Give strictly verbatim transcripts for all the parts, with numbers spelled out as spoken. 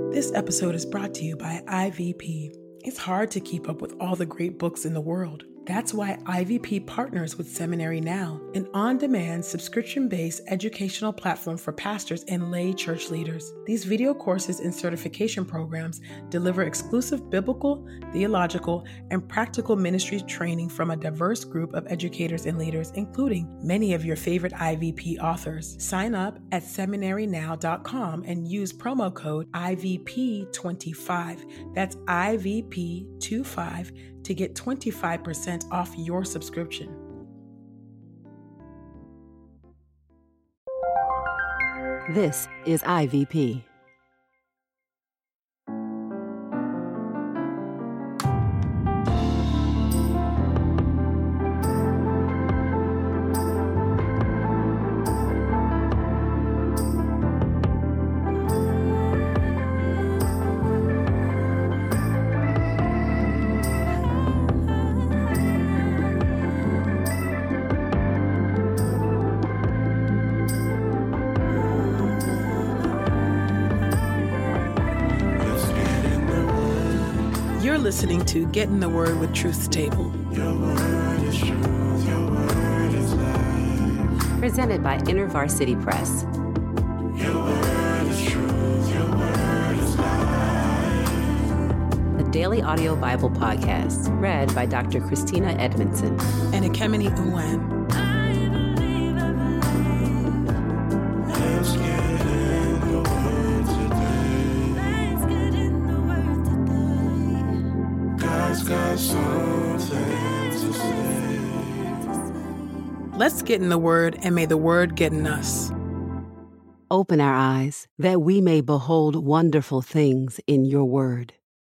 This episode is brought to you by I V P. It's hard to keep up with all the great books in the world. That's why I V P partners with Seminary Now, an on-demand, subscription-based educational platform for pastors and lay church leaders. These video courses and certification programs deliver exclusive biblical, theological, and practical ministry training from a diverse group of educators and leaders, including many of your favorite I V P authors. Sign up at seminary now dot com and use promo code I V P twenty-five. That's I V P twenty-five to get twenty-five percent off your subscription. This is I V P. You're listening to Get in the Word with Truth's Table. Your word is truth, your word is life. Presented by InterVarsity Press. Your word is truth, your word is life. The Daily Audio Bible Podcast, read by Doctor Christina Edmondson. And Ekemini Uwan. Let's get in the word today. God's got something to say. Let's get in the Word, and may the Word get in us. Open our eyes, that we may behold wonderful things in your word.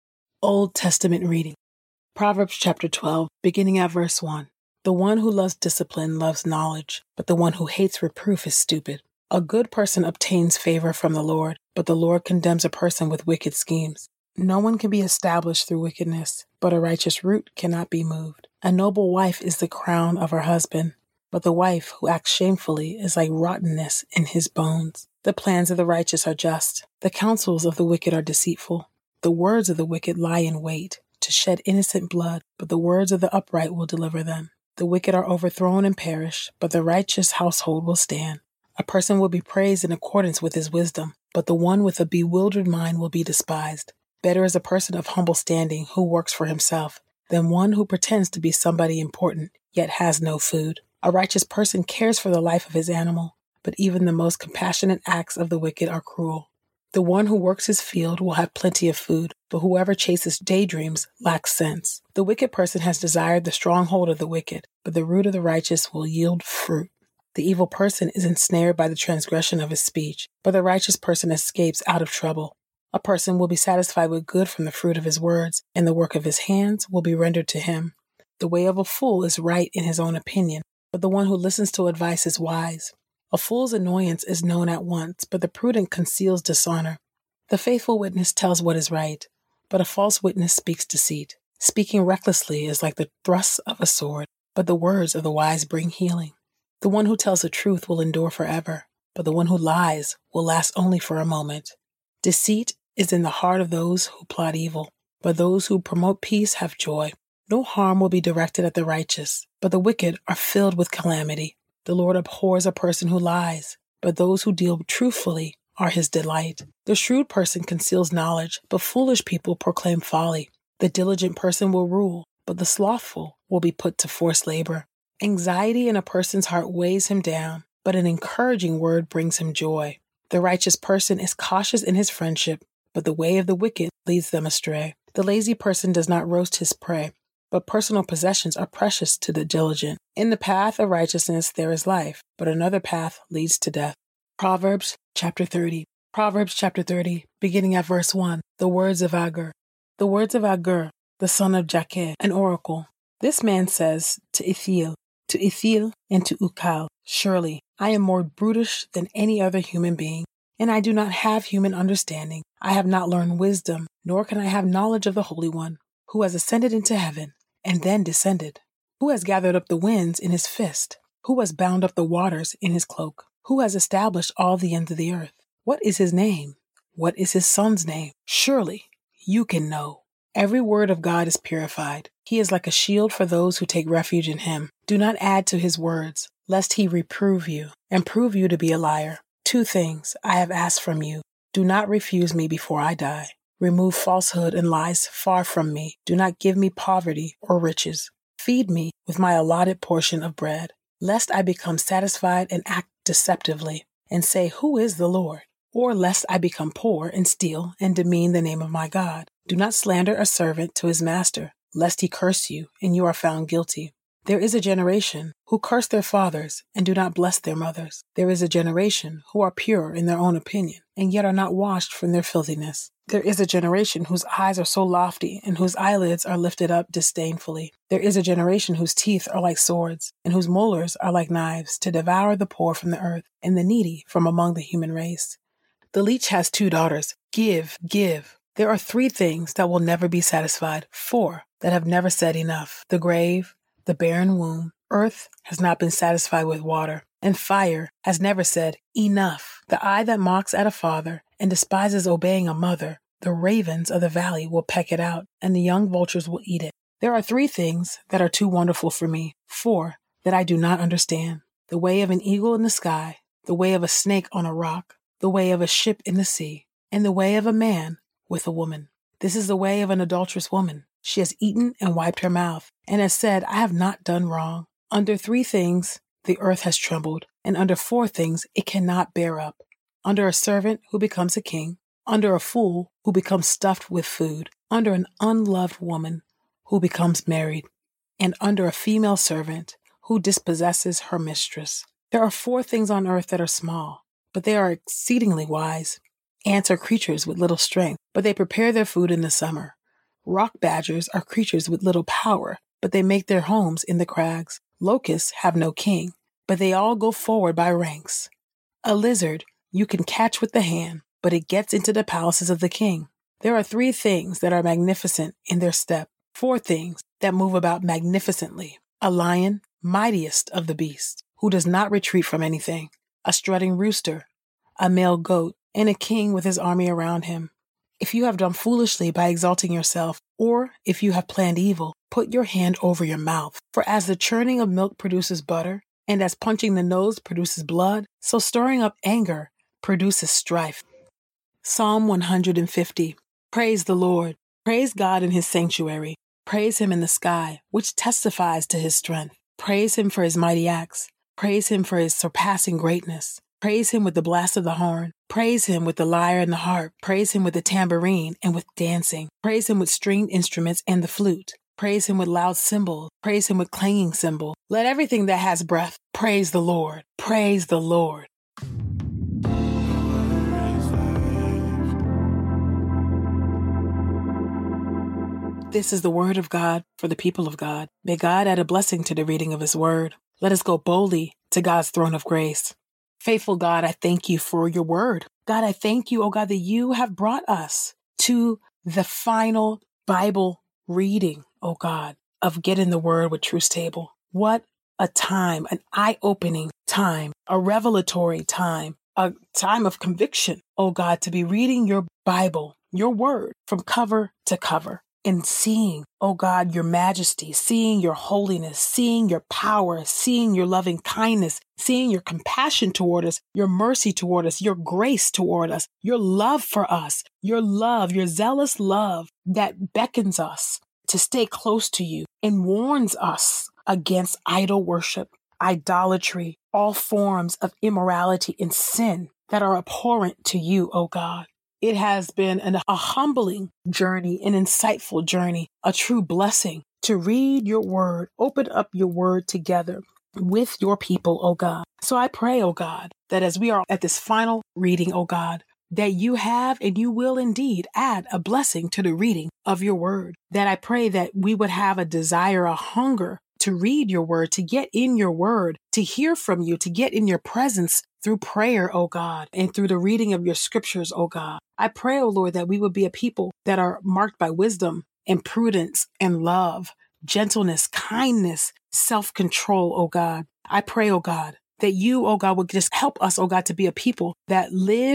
Old Testament reading. Proverbs chapter twelve, beginning at verse one. The one who loves discipline loves knowledge, but the one who hates reproof is stupid. A good person obtains favor from the Lord, but the Lord condemns a person with wicked schemes. No one can be established through wickedness, but a righteous root cannot be moved. A noble wife is the crown of her husband, but the wife who acts shamefully is like rottenness in his bones. The plans of the righteous are just. The counsels of the wicked are deceitful. The words of the wicked lie in wait to shed innocent blood, but the words of the upright will deliver them. The wicked are overthrown and perish, but the righteous household will stand. A person will be praised in accordance with his wisdom, but the one with a bewildered mind will be despised. Better is a person of humble standing who works for himself than one who pretends to be somebody important, yet has no food. A righteous person cares for the life of his animal, but even the most compassionate acts of the wicked are cruel. The one who works his field will have plenty of food, but whoever chases daydreams lacks sense. The wicked person has desired the stronghold of the wicked, but the root of the righteous will yield fruit. The evil person is ensnared by the transgression of his speech, but the righteous person escapes out of trouble. A person will be satisfied with good from the fruit of his words, and the work of his hands will be rendered to him. The way of a fool is right in his own opinion, but the one who listens to advice is wise. A fool's annoyance is known at once, but the prudent conceals dishonor. The faithful witness tells what is right, but a false witness speaks deceit. Speaking recklessly is like the thrusts of a sword, but the words of the wise bring healing. The one who tells the truth will endure forever, but the one who lies will last only for a moment. Deceit is in the heart of those who plot evil, but those who promote peace have joy. No harm will be directed at the righteous, but the wicked are filled with calamity. The Lord abhors a person who lies, but those who deal truthfully are his delight. The shrewd person conceals knowledge, but foolish people proclaim folly. The diligent person will rule, but the slothful will be put to forced labor. Anxiety in a person's heart weighs him down, but an encouraging word brings him joy. The righteous person is cautious in his friendship, but the way of the wicked leads them astray. The lazy person does not roast his prey, but personal possessions are precious to the diligent. In the path of righteousness there is life, but another path leads to death. Proverbs chapter thirty. Proverbs chapter thirty, beginning at verse one. The words of Agur. The words of Agur, the son of Jakeh, an oracle. This man says to Ithiel, to Ithiel and to Ukal, surely I am more brutish than any other human being, and I do not have human understanding. I have not learned wisdom, nor can I have knowledge of the Holy One, who has ascended into heaven and then descended, who has gathered up the winds in his fist, who has bound up the waters in his cloak, who has established all the ends of the earth. What is his name? What is his son's name? Surely you can know. Every word of God is purified. He is like a shield for those who take refuge in him. Do not add to his words, lest he reprove you and prove you to be a liar. Two things I have asked from you. Do not refuse me before I die. Remove falsehood and lies far from me. Do not give me poverty or riches. Feed me with my allotted portion of bread, lest I become satisfied and act deceptively and say, who is the Lord? Or lest I become poor and steal and demean the name of my God. Do not slander a servant to his master, lest he curse you and you are found guilty. There is a generation who curse their fathers and do not bless their mothers. There is a generation who are pure in their own opinion and yet are not washed from their filthiness. There is a generation whose eyes are so lofty and whose eyelids are lifted up disdainfully. There is a generation whose teeth are like swords and whose molars are like knives to devour the poor from the earth and the needy from among the human race. The leech has two daughters. Give, give. There are three things that will never be satisfied, four that have never said enough. The grave, the barren womb, earth has not been satisfied with water, and fire has never said enough. The eye that mocks at a father and despises obeying a mother, the ravens of the valley will peck it out, and the young vultures will eat it. There are three things that are too wonderful for me, four that I do not understand. The way of an eagle in the sky, the way of a snake on a rock, the way of a ship in the sea, and the way of a man with a woman. This is the way of an adulterous woman. She has eaten and wiped her mouth, and has said, I have not done wrong. Under three things the earth has trembled, and under four things it cannot bear up. Under a servant who becomes a king, under a fool who becomes stuffed with food, under an unloved woman who becomes married, and under a female servant who dispossesses her mistress. There are four things on earth that are small, but they are exceedingly wise. Ants are creatures with little strength, but they prepare their food in the summer. Rock badgers are creatures with little power, but they make their homes in the crags. Locusts have no king, but they all go forward by ranks. A lizard you can catch with the hand, but it gets into the palaces of the king. There are three things that are magnificent in their step, four things that move about magnificently. A lion, mightiest of the beasts, who does not retreat from anything. A strutting rooster, a male goat, and a king with his army around him. If you have done foolishly by exalting yourself, or if you have planned evil, put your hand over your mouth. For as the churning of milk produces butter, and as punching the nose produces blood, so stirring up anger produces strife. Psalm one hundred fifty. Praise the Lord. Praise God in his sanctuary. Praise him in the sky, which testifies to his strength. Praise him for his mighty acts. Praise him for his surpassing greatness. Praise him with the blast of the horn. Praise him with the lyre and the harp. Praise him with the tambourine and with dancing. Praise him with stringed instruments and the flute. Praise him with loud cymbals. Praise him with clanging cymbals. Let everything that has breath praise the Lord. Praise the Lord. This is the word of God for the people of God. May God add a blessing to the reading of his word. Let us go boldly to God's throne of grace. Faithful God, I thank you for your word. God, I thank you, oh God, that you have brought us to the final Bible reading, oh God, of Get in the Word with Truth Table. What a time, an eye-opening time, a revelatory time, a time of conviction, oh God, to be reading your Bible, your word, from cover to cover. And seeing, oh God, your majesty, seeing your holiness, seeing your power, seeing your loving kindness, seeing your compassion toward us, your mercy toward us, your grace toward us, your love for us, your love, your zealous love that beckons us to stay close to you and warns us against idol worship, idolatry, all forms of immorality and sin that are abhorrent to you, oh God. It has been an, a humbling journey, an insightful journey, a true blessing to read your word, open up your word together with your people, oh God. So I pray, oh God, that as we are at this final reading, oh God, that you have and you will indeed add a blessing to the reading of your word. That I pray that we would have a desire, a hunger to read your word, to get in your word, to hear from you, to get in your presence through prayer, oh God, and through the reading of your scriptures, oh God. I pray, oh Lord, that we would be a people that are marked by wisdom and prudence and love, gentleness, kindness, self-control, oh God. I pray, oh God, that you, oh God, would just help us, oh God, to be a people that live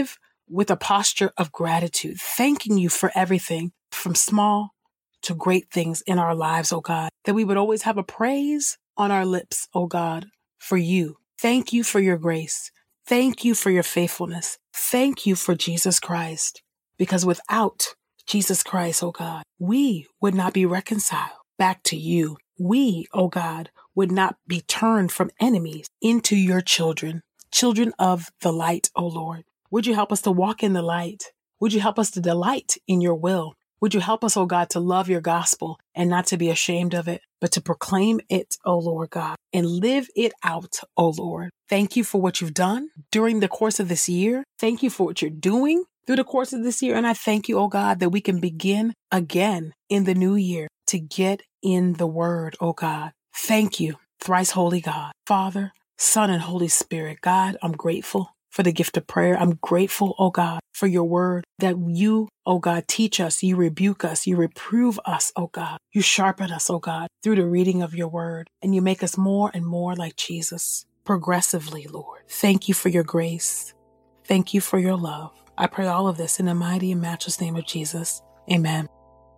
with a posture of gratitude, thanking you for everything from small to great things in our lives, oh God, that we would always have a praise on our lips, oh God, for you. Thank you for your grace. Thank you for your faithfulness. Thank you for Jesus Christ, because without Jesus Christ, oh God, we would not be reconciled back to you. We, oh God, would not be turned from enemies into your children, children of the light, oh Lord. Would you help us to walk in the light? Would you help us to delight in your will? Would you help us, oh God, to love your gospel and not to be ashamed of it, but to proclaim it, oh Lord God, and live it out, oh Lord. Thank you for what you've done during the course of this year. Thank you for what you're doing through the course of this year. And I thank you, oh God, that we can begin again in the new year to get in the word, oh God. Thank you, thrice holy God, Father, Son, and Holy Spirit. God, I'm grateful for the gift of prayer. I'm grateful, oh God, for your word that you, oh God, teach us, you rebuke us, you reprove us, oh God. You sharpen us, oh God, through the reading of your word, and you make us more and more like Jesus progressively, Lord. Thank you for your grace. Thank you for your love. I pray all of this in the mighty and matchless name of Jesus. Amen.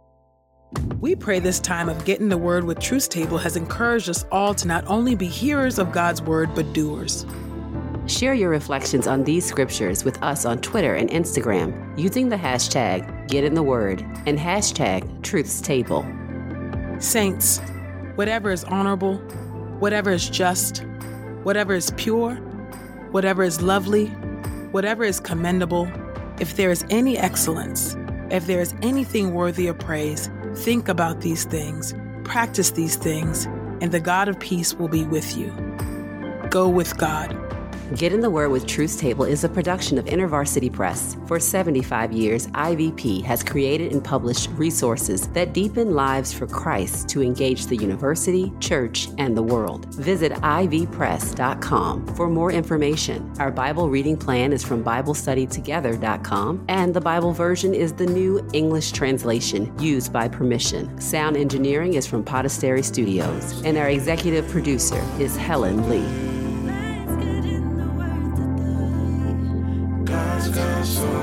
We pray this time of Getting the Word with Truth Table has encouraged us all to not only be hearers of God's word, but doers. Share your reflections on these scriptures with us on Twitter and Instagram using the hashtag GetInTheWord and hashtag TruthsTable. Saints, whatever is honorable, whatever is just, whatever is pure, whatever is lovely, whatever is commendable, if there is any excellence, if there is anything worthy of praise, think about these things, practice these things, and the God of peace will be with you. Go with God. Get in the Word with Truth Table is a production of InterVarsity Press. For seventy-five years, I V P has created and published resources that deepen lives for Christ to engage the university, church, and the world. Visit I V press dot com for more information. Our Bible reading plan is from Bible Study Together dot com, and the Bible version is the new English translation used by permission. Sound engineering is from Podastery Studios, and our executive producer is Helen Lee. God's got so